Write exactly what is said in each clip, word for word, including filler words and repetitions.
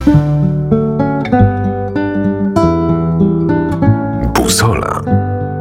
Busola.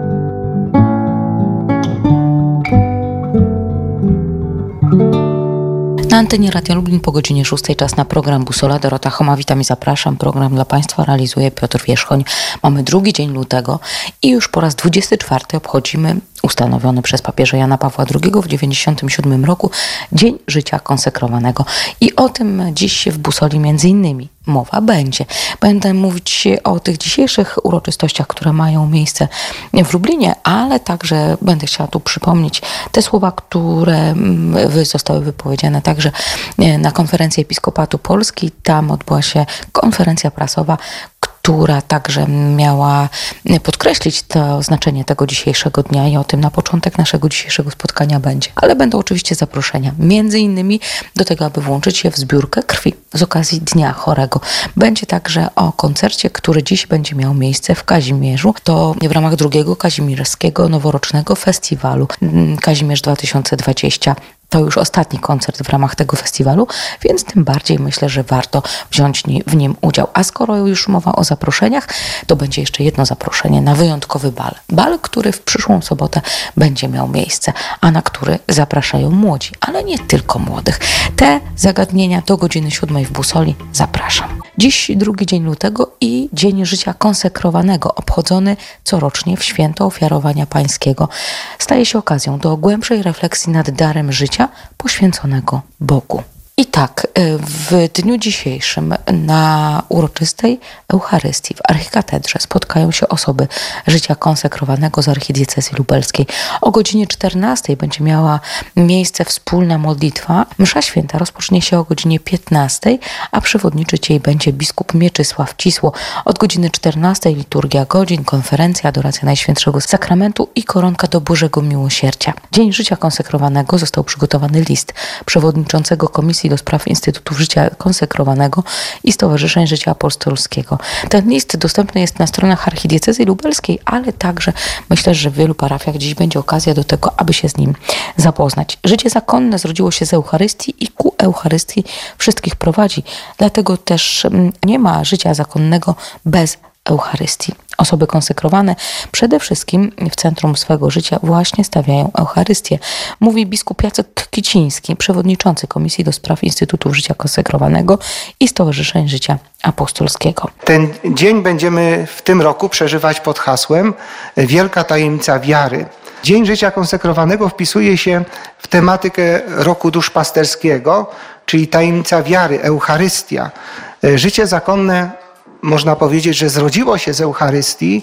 Na antenie Radia Lublin po godzinie szóstej czas na program Busola. Dorota Choma, witam i zapraszam. Program dla Państwa realizuje Piotr Wierzchoń. Mamy drugi dzień lutego i już po raz dwudziesty czwarty obchodzimy ustanowiony przez papieża Jana Pawła drugiego w dziewięćdziesiątym siódmym roku Dzień Życia Konsekrowanego. I o tym dziś w Busoli między innymi mowa będzie. Będę mówić o tych dzisiejszych uroczystościach, które mają miejsce w Lublinie, ale także będę chciała tu przypomnieć te słowa, które zostały wypowiedziane także na konferencji Episkopatu Polski. Tam odbyła się konferencja prasowa, która także miała podkreślić to znaczenie tego dzisiejszego dnia i o tym na początek naszego dzisiejszego spotkania będzie. Ale będą oczywiście zaproszenia, między innymi do tego, aby włączyć się w zbiórkę krwi z okazji Dnia Chorego. Będzie także o koncercie, który dziś będzie miał miejsce w Kazimierzu. To w ramach drugiego Kazimierskiego Noworocznego Festiwalu Kazimierz dwa tysiące dwudziesty. To już ostatni koncert w ramach tego festiwalu, więc tym bardziej myślę, że warto wziąć w nim udział. A skoro już mowa o zaproszeniach, to będzie jeszcze jedno zaproszenie na wyjątkowy bal. Bal, który w przyszłą sobotę będzie miał miejsce, a na który zapraszają młodzi, ale nie tylko młodych. Te zagadnienia do godziny siódmej w Busoli zapraszam. Dziś drugi dzień lutego i Dzień Życia Konsekrowanego, obchodzony corocznie w święto Ofiarowania Pańskiego. Staje się okazją do głębszej refleksji nad darem życia poświęconego Bogu. I tak, w dniu dzisiejszym na uroczystej Eucharystii w Archikatedrze spotkają się osoby życia konsekrowanego z archidiecezji lubelskiej. O godzinie czternastej będzie miała miejsce wspólna modlitwa. Msza święta rozpocznie się o godzinie piętnastej, a przewodniczyć jej będzie biskup Mieczysław Cisło. Od godziny czternastej liturgia godzin, konferencja, adoracja Najświętszego Sakramentu i koronka do Bożego Miłosierdzia. Dzień Życia Konsekrowanego został przygotowany list przewodniczącego Komisji do Spraw Instytutów Życia Konsekrowanego i Stowarzyszeń Życia Apostolskiego. Ten list dostępny jest na stronach archidiecezji lubelskiej, ale także myślę, że w wielu parafiach dziś będzie okazja do tego, aby się z nim zapoznać. Życie zakonne zrodziło się z Eucharystii i ku Eucharystii wszystkich prowadzi. Dlatego też nie ma życia zakonnego bez Eucharystii. Osoby konsekrowane przede wszystkim w centrum swego życia właśnie stawiają Eucharystię. Mówi biskup Jacek Kiciński, przewodniczący Komisji do Spraw Instytutów Życia Konsekrowanego i Stowarzyszeń Życia Apostolskiego. Ten dzień będziemy w tym roku przeżywać pod hasłem Wielka Tajemnica Wiary. Dzień Życia Konsekrowanego wpisuje się w tematykę roku duszpasterskiego, czyli tajemnica wiary, Eucharystia. Życie zakonne, można powiedzieć, że zrodziło się z Eucharystii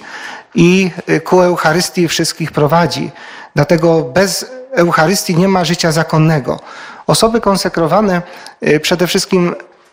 i ku Eucharystii wszystkich prowadzi. Dlatego bez Eucharystii nie ma życia zakonnego. Osoby konsekrowane przede wszystkim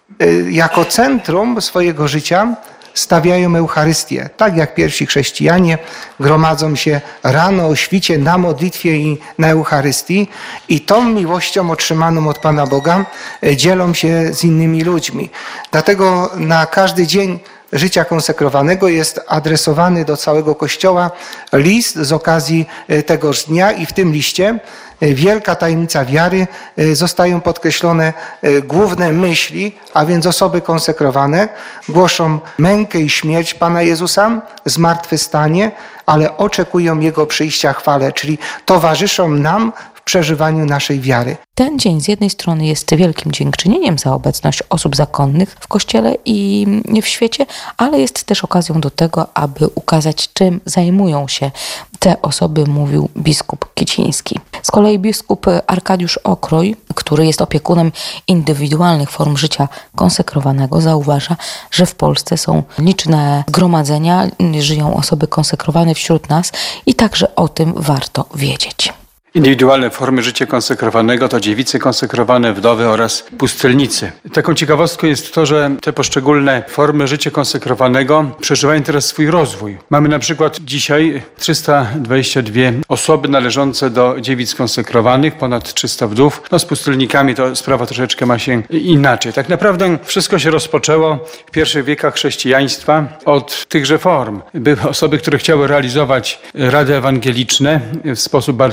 jako centrum swojego życia stawiają Eucharystię. Tak jak pierwsi chrześcijanie gromadzą się rano o świcie na modlitwie i na Eucharystii i tą miłością otrzymaną od Pana Boga dzielą się z innymi ludźmi. Dlatego na każdy dzień życia konsekrowanego jest adresowany do całego Kościoła list z okazji tegoż dnia i w tym liście Wielka Tajemnica Wiary zostają podkreślone główne myśli, a więc osoby konsekrowane głoszą mękę i śmierć Pana Jezusa, zmartwychwstanie, ale oczekują Jego przyjścia chwale, czyli towarzyszą nam w przeżywaniu naszej wiary. Ten dzień z jednej strony jest wielkim dziękczynieniem za obecność osób zakonnych w Kościele i w świecie, ale jest też okazją do tego, aby ukazać, czym zajmują się te osoby, mówił biskup Kiciński. Z kolei biskup Arkadiusz Okroj, który jest opiekunem indywidualnych form życia konsekrowanego, zauważa, że w Polsce są liczne zgromadzenia, żyją osoby konsekrowane wśród nas i także o tym warto wiedzieć. Indywidualne formy życia konsekrowanego to dziewice konsekrowane, wdowy oraz pustelnicy. Taką ciekawostką jest to, że te poszczególne formy życia konsekrowanego przeżywają teraz swój rozwój. Mamy na przykład dzisiaj trzysta dwadzieścia dwie osoby należące do dziewic konsekrowanych, ponad trzysta wdów. No z pustelnikami to sprawa troszeczkę ma się inaczej. Tak naprawdę wszystko się rozpoczęło w pierwszych wiekach chrześcijaństwa od tychże form. Były osoby, które chciały realizować rady ewangeliczne w sposób bardziej radykalny.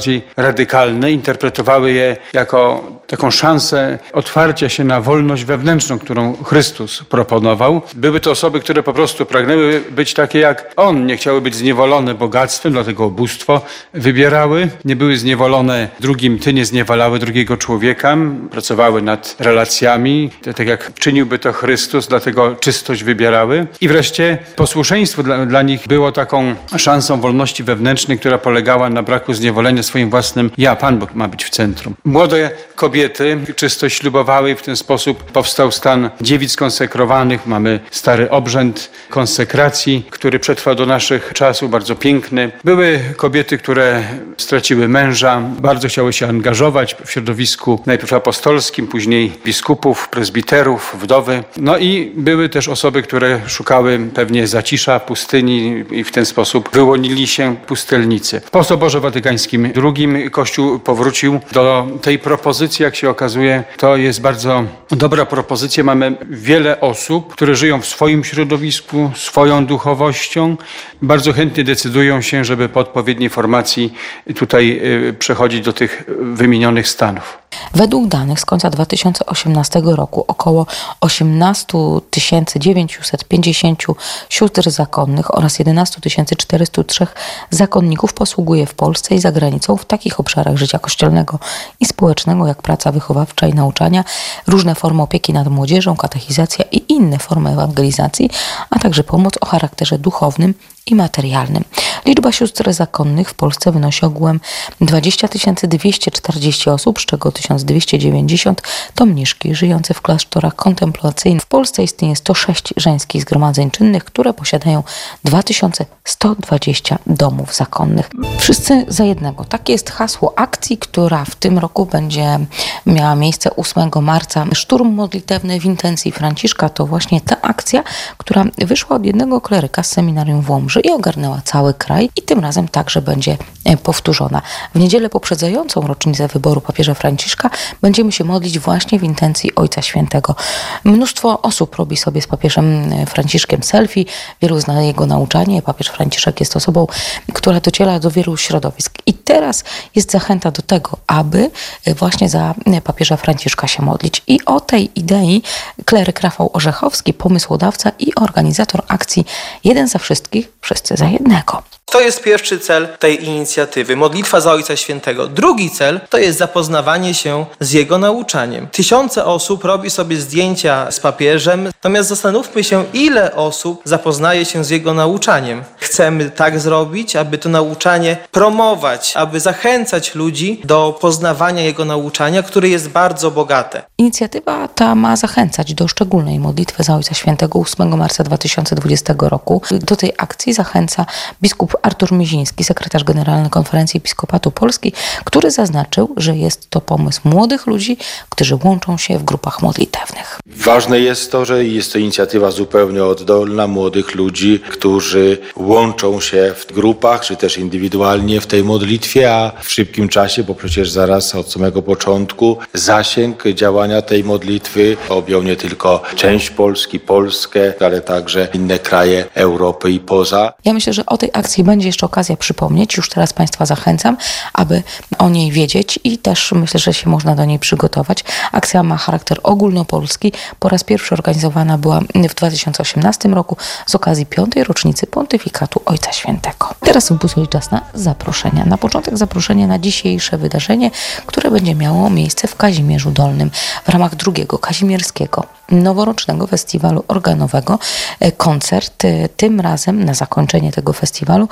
radykalne, interpretowały je jako taką szansę otwarcia się na wolność wewnętrzną, którą Chrystus proponował. Były to osoby, które po prostu pragnęły być takie jak On, nie chciały być zniewolone bogactwem, dlatego ubóstwo wybierały, nie były zniewolone drugim, ty nie zniewalały drugiego człowieka, pracowały nad relacjami, tak jak czyniłby to Chrystus, dlatego czystość wybierały. I wreszcie posłuszeństwo dla, dla nich było taką szansą wolności wewnętrznej, która polegała na braku zniewolenia swoim własnym ja. Pan Bóg ma być w centrum. Młode kobiety czystość ślubowały i w ten sposób powstał stan dziewic konsekrowanych. Mamy stary obrzęd konsekracji, który przetrwał do naszych czasów, bardzo piękny. Były kobiety, które straciły męża, bardzo chciały się angażować w środowisku najpierw apostolskim, później biskupów, prezbiterów, wdowy. No i były też osoby, które szukały pewnie zacisza, pustyni i w ten sposób wyłonili się pustelnicy. Po Soborze Watykańskim drugim Kościół powrócił do tej propozycji, jak się okazuje. To jest bardzo dobra propozycja. Mamy wiele osób, które żyją w swoim środowisku, swoją duchowością. Bardzo chętnie decydują się, żeby po odpowiedniej formacji tutaj przechodzić do tych wymienionych stanów. Według danych z końca dwa tysiące osiemnastego roku około osiemnaście tysięcy dziewięćset pięćdziesiąt sióstr zakonnych oraz jedenaście tysięcy czterysta trzy zakonników posługuje w Polsce i za granicą w takich obszarach życia kościelnego i społecznego jak praca wychowawcza i nauczania, różne formy opieki nad młodzieżą, katechizacja i inne formy ewangelizacji, a także pomoc o charakterze duchownym i materialnym. Liczba sióstr zakonnych w Polsce wynosi ogółem dwadzieścia tysięcy dwieście czterdzieści osób, z czego tysiąc dwieście dziewięćdziesiąt to mniszki żyjące w klasztorach kontemplacyjnych. W Polsce istnieje sto sześć żeńskich zgromadzeń czynnych, które posiadają dwa tysiące sto dwadzieścia domów zakonnych. Wszyscy za jednego. Takie jest hasło akcji, która w tym roku będzie miała miejsce ósmego marca. Szturm modlitewny w intencji Franciszka to właśnie ta akcja, która wyszła od jednego kleryka z seminarium w Łomży i ogarnęła cały kraj i tym razem także będzie powtórzona. W niedzielę poprzedzającą rocznicę wyboru papieża Franciszka będziemy się modlić właśnie w intencji Ojca Świętego. Mnóstwo osób robi sobie z papieżem Franciszkiem selfie, wielu zna jego nauczanie. Papież Franciszek jest osobą, która dociera do wielu środowisk. I teraz jest zachęta do tego, aby właśnie za papieża Franciszka się modlić. I o tej idei kleryk Rafał Orzechowski, pomysłodawca i organizator akcji Jeden za wszystkich, wszyscy za jednego. To jest pierwszy cel tej inicjatywy, modlitwa za Ojca Świętego. Drugi cel to jest zapoznawanie się z jego nauczaniem. Tysiące osób robi sobie zdjęcia z papieżem, natomiast zastanówmy się, ile osób zapoznaje się z jego nauczaniem. Chcemy tak zrobić, aby to nauczanie promować, aby zachęcać ludzi do poznawania jego nauczania, które jest bardzo bogate. Inicjatywa ta ma zachęcać do szczególnej modlitwy za Ojca Świętego ósmego marca dwa tysiące dwudziestego roku. Do tej akcji zachęca biskup Artur Miziński, sekretarz generalny Konferencji Episkopatu Polski, który zaznaczył, że jest to pomysł młodych ludzi, którzy łączą się w grupach modlitewnych. Ważne jest to, że jest to inicjatywa zupełnie oddolna młodych ludzi, którzy łączą się w grupach, czy też indywidualnie w tej modlitwie, a w szybkim czasie, bo przecież zaraz od samego początku zasięg działania tej modlitwy objął nie tylko część Polski, Polskę, ale także inne kraje Europy i poza. Ja myślę, że o tej akcji będzie jeszcze okazja przypomnieć. Już teraz Państwa zachęcam, aby o niej wiedzieć i też myślę, że się można do niej przygotować. Akcja ma charakter ogólnopolski. Po raz pierwszy organizowana była w dwa tysiące osiemnastym roku z okazji piątej rocznicy pontyfikatu Ojca Świętego. Teraz w Busoli czas na zaproszenia. Na początek zaproszenie na dzisiejsze wydarzenie, które będzie miało miejsce w Kazimierzu Dolnym w ramach drugiego kazimierskiego noworocznego festiwalu organowego. Koncert tym razem na zakończenie tego festiwalu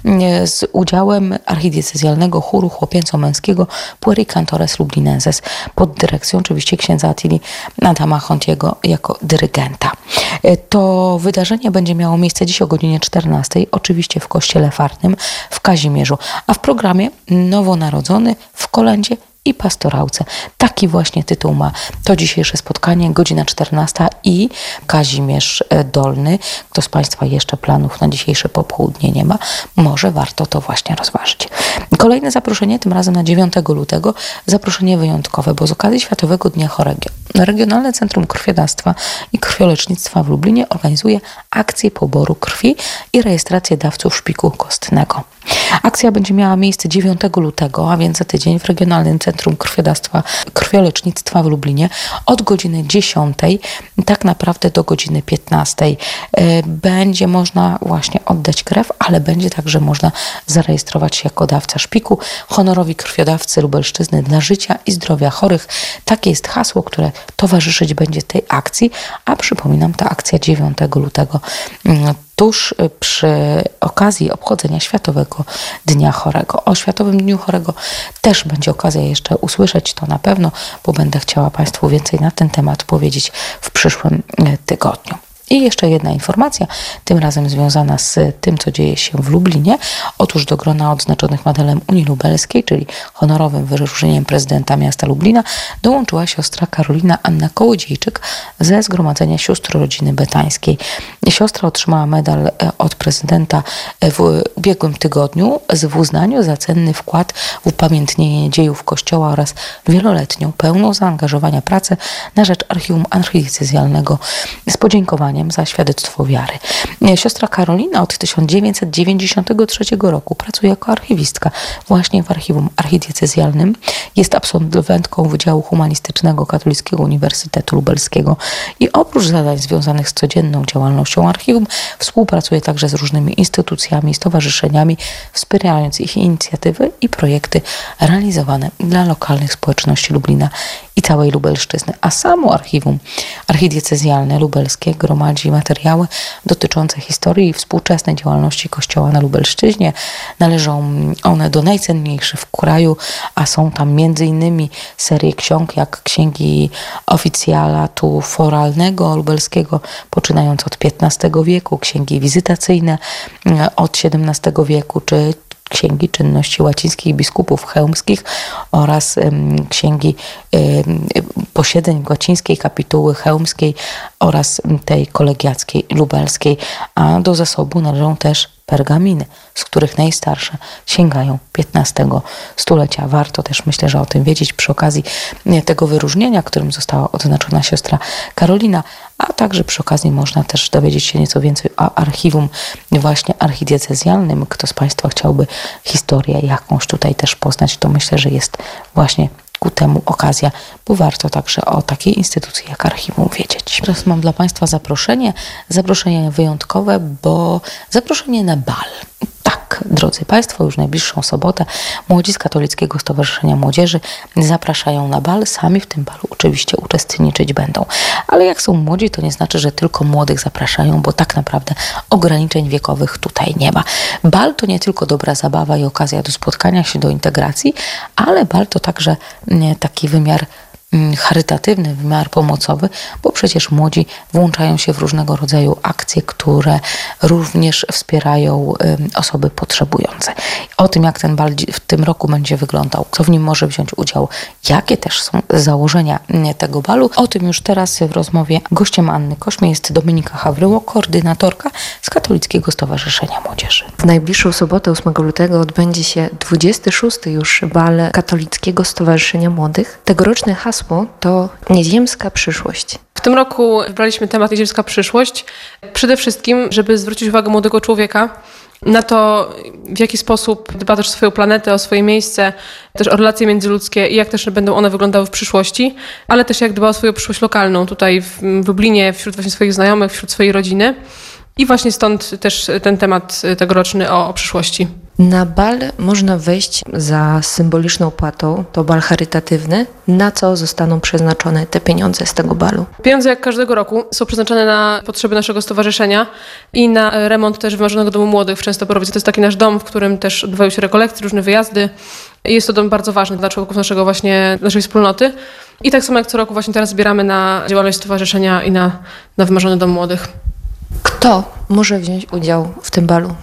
z udziałem archidiecezjalnego chóru chłopięco-męskiego Pueri Cantores Lublinenses pod dyrekcją oczywiście księdza Attili Adama Hontiego jako dyrygenta. To wydarzenie będzie miało miejsce dziś o godzinie czternastej, oczywiście w Kościele Farnym w Kazimierzu, a w programie Nowonarodzony w kolędzie i pastorałce. Taki właśnie tytuł ma to dzisiejsze spotkanie, godzina czternasta i Kazimierz Dolny. Kto z Państwa jeszcze planów na dzisiejsze popołudnie nie ma, może warto to właśnie rozważyć. Kolejne zaproszenie, tym razem na dziewiątego lutego, zaproszenie wyjątkowe, bo z okazji Światowego Dnia Chorego Regionalne Centrum Krwiodawstwa i Krwiolecznictwa w Lublinie organizuje akcję poboru krwi i rejestrację dawców szpiku kostnego. Akcja będzie miała miejsce dziewiątego lutego, a więc za tydzień w Regionalnym Centrum Krwiodawstwa i Krwiolecznictwa w Lublinie od godziny dziesiątej tak naprawdę do godziny piętnastej. Będzie można właśnie oddać krew, ale będzie także można zarejestrować się jako dawca szpiku. Honorowi krwiodawcy Lubelszczyzny dla życia i zdrowia chorych. Takie jest hasło, które towarzyszyć będzie tej akcji, a przypominam, ta akcja dziewiątego lutego tuż przy okazji obchodzenia Światowego Dnia Chorego. O Światowym Dniu Chorego też będzie okazja jeszcze usłyszeć to na pewno, bo będę chciała Państwu więcej na ten temat powiedzieć w przyszłym tygodniu. I jeszcze jedna informacja, tym razem związana z tym, co dzieje się w Lublinie. Otóż do grona odznaczonych medalem Unii Lubelskiej, czyli honorowym wyróżnieniem prezydenta miasta Lublina, dołączyła siostra Karolina Anna Kołodziejczyk ze Zgromadzenia Sióstr Rodziny Betańskiej. Siostra otrzymała medal od prezydenta w ubiegłym tygodniu w uznaniu za cenny wkład w upamiętnienie dziejów Kościoła oraz wieloletnią, pełną zaangażowania pracę na rzecz Archiwum Archidiecezjalnego z podziękowaniem za świadectwo wiary. Siostra Karolina od tysiąc dziewięćset dziewięćdziesiątego trzeciego roku pracuje jako archiwistka właśnie w Archiwum Archidiecezjalnym. Jest absolwentką Wydziału Humanistycznego Katolickiego Uniwersytetu Lubelskiego i oprócz zadań związanych z codzienną działalnością archiwum współpracuje także z różnymi instytucjami, stowarzyszeniami, wspierając ich inicjatywy i projekty realizowane dla lokalnych społeczności Lublina i całej Lubelszczyzny. A samo Archiwum Archidiecezjalne Lubelskie gromadzi materiały dotyczące historii i współczesnej działalności Kościoła na Lubelszczyźnie. Należą one do najcenniejszych w kraju, a są tam między innymi serie ksiąg jak księgi oficjalatu foralnego lubelskiego, poczynając od piętnastego wieku, księgi wizytacyjne od siedemnastego wieku, czy księgi czynności łacińskich biskupów chełmskich oraz um, księgi um, posiedzeń łacińskiej kapituły chełmskiej oraz tej kolegiackiej lubelskiej, a do zasobu należą też pergaminy, z których najstarsze sięgają piętnastego stulecia. Warto też, myślę, że o tym wiedzieć przy okazji tego wyróżnienia, którym została odznaczona siostra Karolina, a także przy okazji można też dowiedzieć się nieco więcej o archiwum właśnie archidiecezjalnym. Kto z Państwa chciałby historię jakąś tutaj też poznać, to myślę, że jest właśnie ku temu okazja, bo warto także o takiej instytucji jak archiwum wiedzieć. Teraz mam dla Państwa zaproszenie, zaproszenie wyjątkowe, bo zaproszenie na bal. Tak, drodzy Państwo, już najbliższą sobotę młodzi z Katolickiego Stowarzyszenia Młodzieży zapraszają na bal. Sami w tym balu oczywiście uczestniczyć będą. Ale jak są młodzi, to nie znaczy, że tylko młodych zapraszają, bo tak naprawdę ograniczeń wiekowych tutaj nie ma. Bal to nie tylko dobra zabawa i okazja do spotkania się, do integracji, ale bal to także taki wymiar charytatywny, wymiar pomocowy, bo przecież młodzi włączają się w różnego rodzaju akcje, które również wspierają osoby potrzebujące. O tym, jak ten bal w tym roku będzie wyglądał, kto w nim może wziąć udział, jakie też są założenia tego balu, o tym już teraz w rozmowie. Gościem Anny Kośmie jest Dominika Hawryło, koordynatorka z Katolickiego Stowarzyszenia Młodzieży. W najbliższą sobotę, ósmego lutego, odbędzie się dwudziesty szósty już bal Katolickiego Stowarzyszenia Młodych. Tegoroczne hasło to nieziemska przyszłość. W tym roku wybraliśmy temat nieziemska przyszłość. Przede wszystkim, żeby zwrócić uwagę młodego człowieka na to, w jaki sposób dba też o swoją planetę, o swoje miejsce, też o relacje międzyludzkie i jak też będą one wyglądały w przyszłości, ale też jak dba o swoją przyszłość lokalną tutaj w Lublinie, wśród właśnie swoich znajomych, wśród swojej rodziny. I właśnie stąd też ten temat tegoroczny o, o przyszłości. Na bal można wejść za symboliczną opłatą, to bal charytatywny. Na co zostaną przeznaczone te pieniądze z tego balu? Pieniądze jak każdego roku są przeznaczone na potrzeby naszego stowarzyszenia i na remont też wymarzonego domu młodych w Częstoborowie. To jest taki nasz dom, w którym też odbywają się rekolekcje, różne wyjazdy. Jest to dom bardzo ważny dla członków naszego właśnie, naszej wspólnoty. I tak samo jak co roku właśnie teraz zbieramy na działalność stowarzyszenia i na, na wymarzony dom młodych. Kto może wziąć udział w tym balu?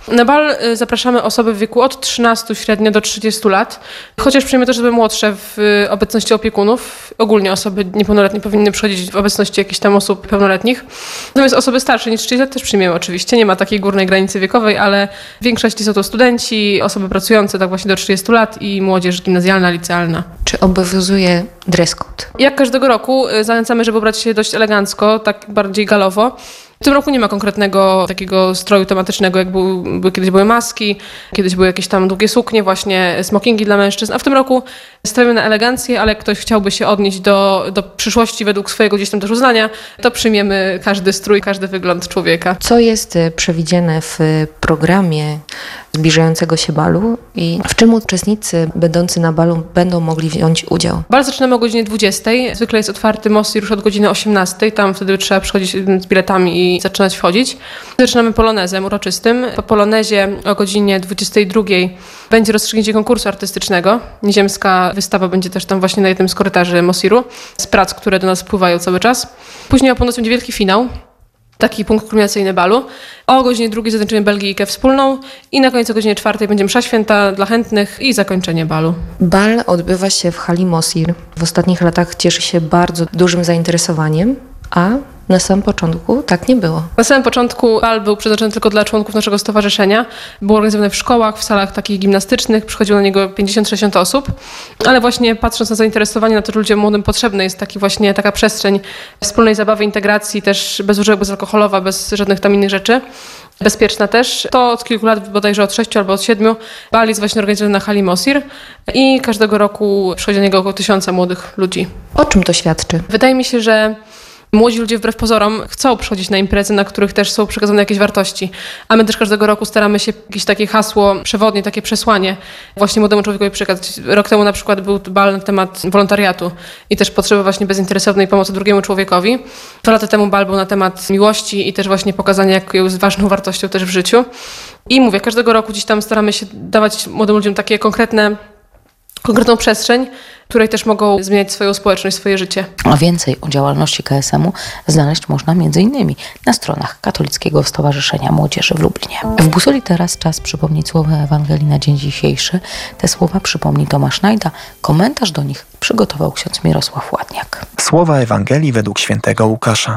Na bal zapraszamy osoby w wieku od trzynastu średnio do trzydziestu lat, chociaż przyjmiemy też osoby młodsze w obecności opiekunów. Ogólnie osoby niepełnoletnie powinny przychodzić w obecności jakichś tam osób pełnoletnich. Natomiast osoby starsze niż trzydzieści lat też przyjmiemy oczywiście. Nie ma takiej górnej granicy wiekowej, ale w większości są to studenci, osoby pracujące tak właśnie do trzydziestu lat i młodzież gimnazjalna, licealna. Czy obowiązuje dress code? Jak każdego roku zachęcamy, żeby ubrać się dość elegancko, tak bardziej galowo. W tym roku nie ma konkretnego takiego stroju tematycznego, jak był, były, kiedyś były maski, kiedyś były jakieś tam długie suknie, właśnie smokingi dla mężczyzn, a w tym roku stawiamy na elegancję, ale jak ktoś chciałby się odnieść do, do przyszłości według swojego gdzieś tam też uznania, to przyjmiemy każdy strój, każdy wygląd człowieka. Co jest przewidziane w programie zbliżającego się balu i w czym uczestnicy będący na balu będą mogli wziąć udział? Bal zaczynamy o godzinie dwudziestej. Zwykle jest otwarty most już od godziny osiemnastej. Tam wtedy trzeba przychodzić z biletami i zaczynać wchodzić. Zaczynamy polonezem uroczystym. Po polonezie o godzinie dwudziestej drugiej będzie rozstrzygnięcie konkursu artystycznego. Nieziemska wystawa będzie też tam właśnie na jednym z korytarzy Mosiru z prac, które do nas wpływają cały czas. Później o północy będzie wielki finał. Taki punkt kulminacyjny balu. O godzinie drugiej zakończymy Belgijkę wspólną i na końcu o godzinie czwartej będzie msza święta dla chętnych i zakończenie balu. Bal odbywa się w hali Mosir. W ostatnich latach cieszy się bardzo dużym zainteresowaniem, a na samym początku tak nie było. Na samym początku bal był przeznaczony tylko dla członków naszego stowarzyszenia. Był organizowany w szkołach, w salach takich gimnastycznych. Przychodziło na niego pięćdziesiąt sześćdziesiąt osób. Ale właśnie patrząc na zainteresowanie, na to, że ludziom młodym potrzebna jest taki właśnie taka przestrzeń wspólnej zabawy, integracji, też bez używek, bezalkoholowa, bez żadnych tam innych rzeczy. Bezpieczna też. To od kilku lat, bodajże od sześciu albo od siedmiu, bal jest właśnie organizowany na hali Mosir i każdego roku przychodzi na niego około tysiąca młodych ludzi. O czym to świadczy? Wydaje mi się, że młodzi ludzie wbrew pozorom chcą przychodzić na imprezy, na których też są przekazane jakieś wartości. A my też każdego roku staramy się jakieś takie hasło przewodnie, takie przesłanie właśnie młodemu człowiekowi przekazać. Rok temu na przykład był bal na temat wolontariatu i też potrzeby właśnie bezinteresownej pomocy drugiemu człowiekowi. Dwa lata temu bal był na temat miłości i też właśnie pokazania, jak jest ważną wartością też w życiu. I mówię, każdego roku gdzieś tam staramy się dawać młodym ludziom takie konkretne konkretną przestrzeń, w której też mogą zmieniać swoją społeczność, swoje życie. A więcej o działalności K S M-u znaleźć można między innymi na stronach Katolickiego Stowarzyszenia Młodzieży w Lublinie. W Busoli teraz czas przypomnieć słowa Ewangelii na dzień dzisiejszy. Te słowa przypomni Tomasz Najda. Komentarz do nich przygotował ksiądz Mirosław Ładniak. Słowa Ewangelii według świętego Łukasza.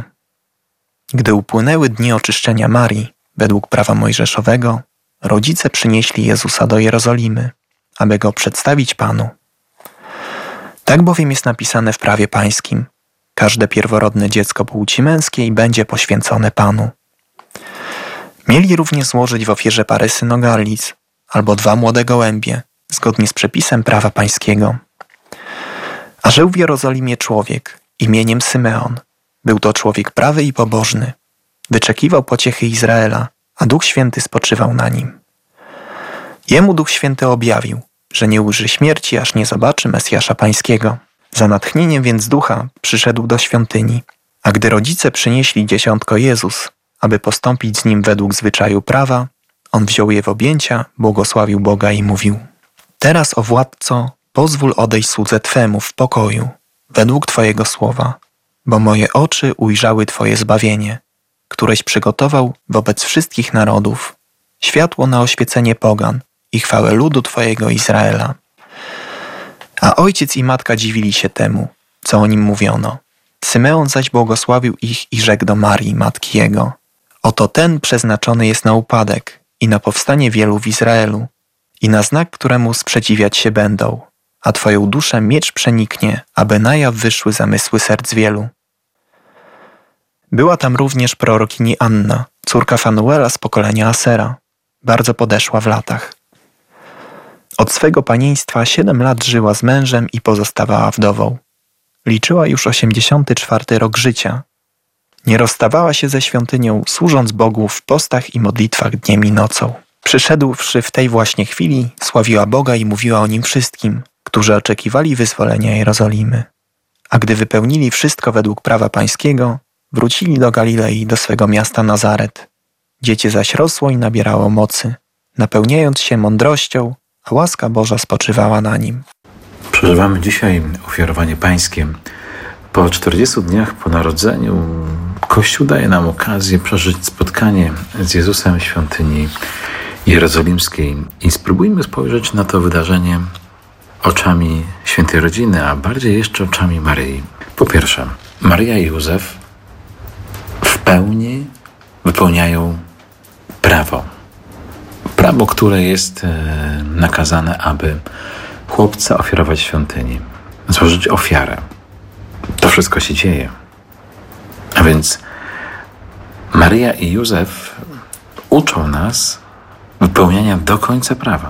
Gdy upłynęły dni oczyszczenia Marii, według prawa mojżeszowego, rodzice przynieśli Jezusa do Jerozolimy, aby go przedstawić Panu. Tak bowiem jest napisane w prawie pańskim: każde pierworodne dziecko płci męskiej będzie poświęcone Panu. Mieli również złożyć w ofierze parę synogarlic albo dwa młode gołębie, zgodnie z przepisem prawa pańskiego. A żył w Jerozolimie człowiek imieniem Symeon. Był to człowiek prawy i pobożny. Wyczekiwał pociechy Izraela, a Duch Święty spoczywał na nim. Jemu Duch Święty objawił, że nie ujrzy śmierci, aż nie zobaczy Mesjasza Pańskiego. Za natchnieniem więc Ducha przyszedł do świątyni, a gdy rodzice przynieśli dzieciątko Jezus, aby postąpić z nim według zwyczaju prawa, on wziął je w objęcia, błogosławił Boga i mówił: teraz, o władco, pozwól odejść słudze Twemu w pokoju, według Twojego słowa, bo moje oczy ujrzały Twoje zbawienie, któreś przygotował wobec wszystkich narodów, światło na oświecenie pogan i chwałę ludu Twojego Izraela. A ojciec i matka dziwili się temu, co o nim mówiono. Symeon zaś błogosławił ich i rzekł do Marii, matki jego: oto ten przeznaczony jest na upadek i na powstanie wielu w Izraelu i na znak, któremu sprzeciwiać się będą, a Twoją duszę miecz przeniknie, aby na jaw wyszły zamysły serc wielu. Była tam również prorokini Anna, córka Fanuela z pokolenia Asera, bardzo podeszła w latach. Od swego panieństwa siedem lat żyła z mężem i pozostawała wdową. Liczyła już osiemdziesiąty czwarty rok życia. Nie rozstawała się ze świątynią, służąc Bogu w postach i modlitwach dniem i nocą. Przyszedłszy w tej właśnie chwili, sławiła Boga i mówiła o Nim wszystkim, którzy oczekiwali wyzwolenia Jerozolimy. A gdy wypełnili wszystko według prawa pańskiego, wrócili do Galilei, do swego miasta Nazaret. Dziecię zaś rosło i nabierało mocy, napełniając się mądrością, a łaska Boża spoczywała na nim. Przeżywamy dzisiaj ofiarowanie pańskie. Po czterdziestu dniach po narodzeniu Kościół daje nam okazję przeżyć spotkanie z Jezusem w świątyni jerozolimskiej i spróbujmy spojrzeć na to wydarzenie oczami Świętej Rodziny, a bardziej jeszcze oczami Maryi. Po pierwsze, Maryja i Józef w pełni wypełniają prawo. Prawo, które jest e, nakazane, aby chłopca ofiarować w świątyni, złożyć ofiarę. To wszystko się dzieje. A więc Maryja i Józef uczą nas wypełniania do końca prawa.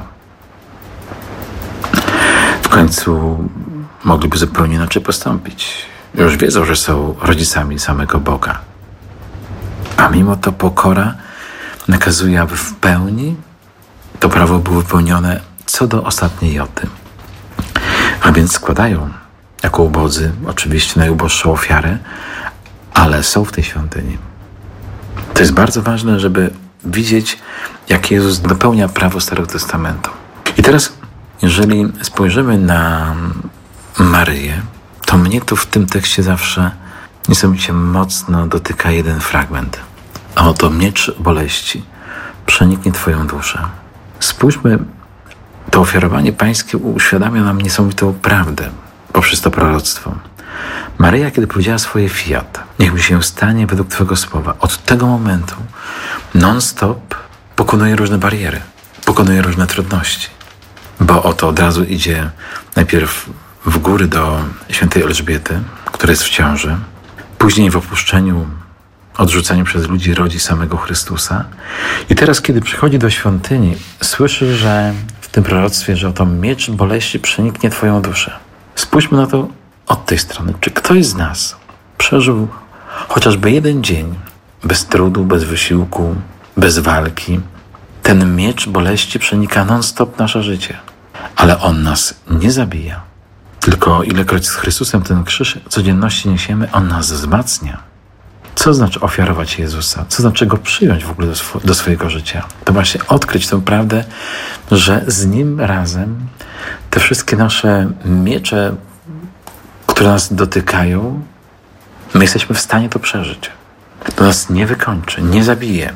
W końcu mogliby zupełnie inaczej postąpić. Już wiedzą, że są rodzicami samego Boga. A mimo to pokora nakazuje, aby w pełni to prawo było wypełnione co do ostatniej joty. A więc składają jako ubodzy oczywiście najuboższą ofiarę, ale są w tej świątyni. To jest bardzo ważne, żeby widzieć, jak Jezus dopełnia prawo Starego Testamentu. I teraz, jeżeli spojrzymy na Maryję, to mnie tu w tym tekście zawsze niesamowicie mocno dotyka jeden fragment. A oto miecz boleści przeniknie Twoją duszę. Spójrzmy, to ofiarowanie pańskie uświadamia nam niesamowitą prawdę poprzez to proroctwo. Maryja, kiedy powiedziała swoje fiat, niech mi się stanie według Twojego słowa, od tego momentu non-stop pokonuje różne bariery, pokonuje różne trudności. Bo oto od razu idzie najpierw w góry do świętej Elżbiety, która jest w ciąży, później w opuszczeniu, odrzuceniu przez ludzi rodzi samego Chrystusa. I teraz, kiedy przychodzi do świątyni, słyszy, że w tym proroctwie, że oto miecz boleści przeniknie Twoją duszę. Spójrzmy na to od tej strony. Czy ktoś z nas przeżył chociażby jeden dzień bez trudu, bez wysiłku, bez walki? Ten miecz boleści przenika non-stop nasze życie. Ale on nas nie zabija. Tylko ilekroć z Chrystusem ten krzyż codzienności niesiemy, on nas wzmacnia. Co znaczy ofiarować Jezusa? Co znaczy Go przyjąć w ogóle do, sw- do swojego życia? To właśnie odkryć tę prawdę, że z Nim razem te wszystkie nasze miecze, które nas dotykają, my jesteśmy w stanie to przeżyć. To nas nie wykończy, nie zabije.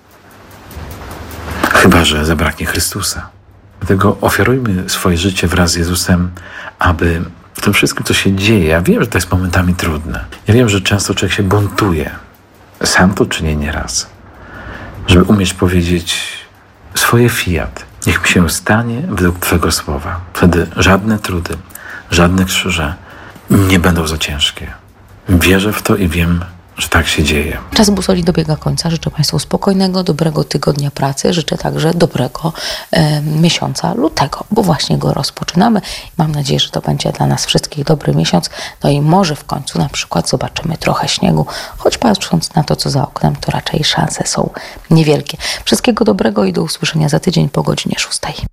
Chyba że zabraknie Chrystusa. Dlatego ofiarujmy swoje życie wraz z Jezusem, aby w tym wszystkim, co się dzieje, ja wiem, że to jest momentami trudne. Ja wiem, że często człowiek się buntuje. Sam to czynię nieraz. Żeby umieć powiedzieć swoje fiat. Niech mi się stanie według Twojego słowa. Wtedy żadne trudy, żadne krzyże nie będą za ciężkie. Wierzę w to i wiem, że tak się dzieje. Czas Busoli dobiega końca. Życzę Państwu spokojnego, dobrego tygodnia pracy. Życzę także dobrego e, miesiąca lutego, bo właśnie go rozpoczynamy. Mam nadzieję, że to będzie dla nas wszystkich dobry miesiąc. No i może w końcu na przykład zobaczymy trochę śniegu, choć patrząc na to, co za oknem, to raczej szanse są niewielkie. Wszystkiego dobrego i do usłyszenia za tydzień po godzinie szóstej.